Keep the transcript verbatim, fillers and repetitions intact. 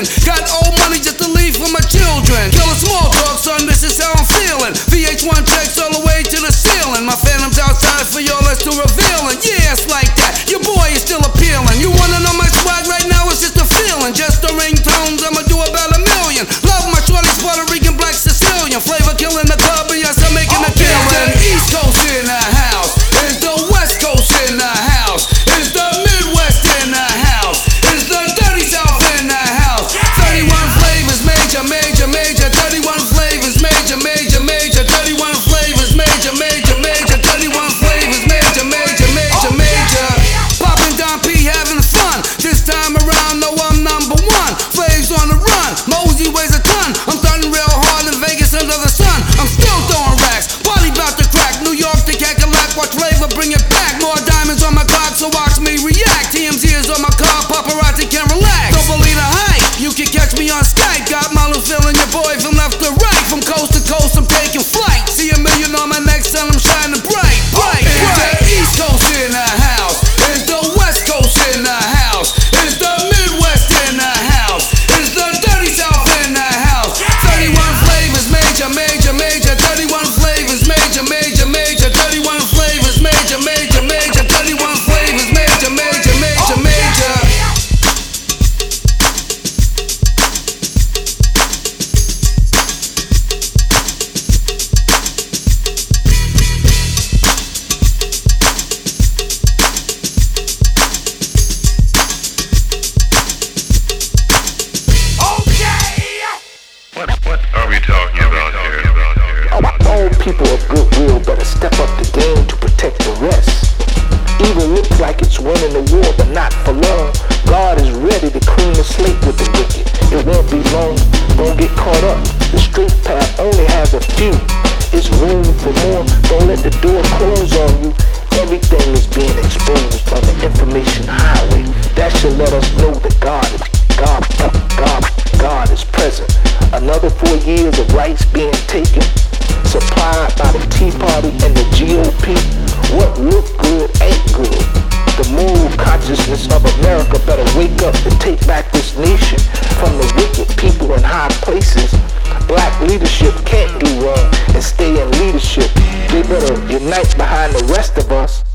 million. Got old money just to leave for my children. Kill a small talk, son, this is how I'm feeling. V H one checks all the way to the ceiling. My phantom's outside for y'all, that's too revealing. Yeah, it's like that, your boy is still appealing. You wanna know my swag right now, it's just a feeling. Just the ringtones, I'ma do about a million. Love my shorties, Puerto Rican, black Sicilian. Flavor killing the club, and yes, I'm making a killing. East Coast in the house, is the West Coast in the house, is the Midwest in the house, is the dirty South in the house. thirty-one flavors, major, major, major. thirty-one flavors, major, major, major. thirty-one flavors, major, major, major. thirty-one flavors, major, major, major, major. Poppin' Don P, having fun. This time around, no, I'm number one. Flaves on the run, Mosey weighs a ton. I'm starting real hard in Vegas under the sun. I'm still throwing racks, party bout to crack. New York to Cackalack, watch Flavor bring it back. More diamonds on my clock, so watch me react. T M Z is on my car, paparazzi can relax. Don't believe the hype, you can catch me on Skype. Got models filling your boy from left to right. From coast to coast, I'm taking flight. See a million on my neck, son, I'm shining bright, bright, bright. Is the East Coast in the house, is the West Coast in the house, is the Midwest in the house, is the dirty South in the house. thirty-one flavors, major, major, major. thirty-one flavors, major, major, major. thirty-one flavors, major, major, major. thirty-one flavors, major, major, major, major. What, what are we talking about here? All people of goodwill better step up the game to protect the rest. Evil looks like it's winning the war, but not for long. God is ready to clean the slate with the wicked. It won't be long, don't get caught up. The straight path only has a few. It's room for more, don't let the door close on you. Everything is being exposed on the information highway. That should let us know that God is God, God, God is present. Another four years of rights being taken, supplied by the Tea Party and the G O P. What look good ain't good. The moral consciousness of America better wake up and take back this nation from the wicked people in high places. Black leadership can't do wrong and stay in leadership. They better unite behind the rest of us.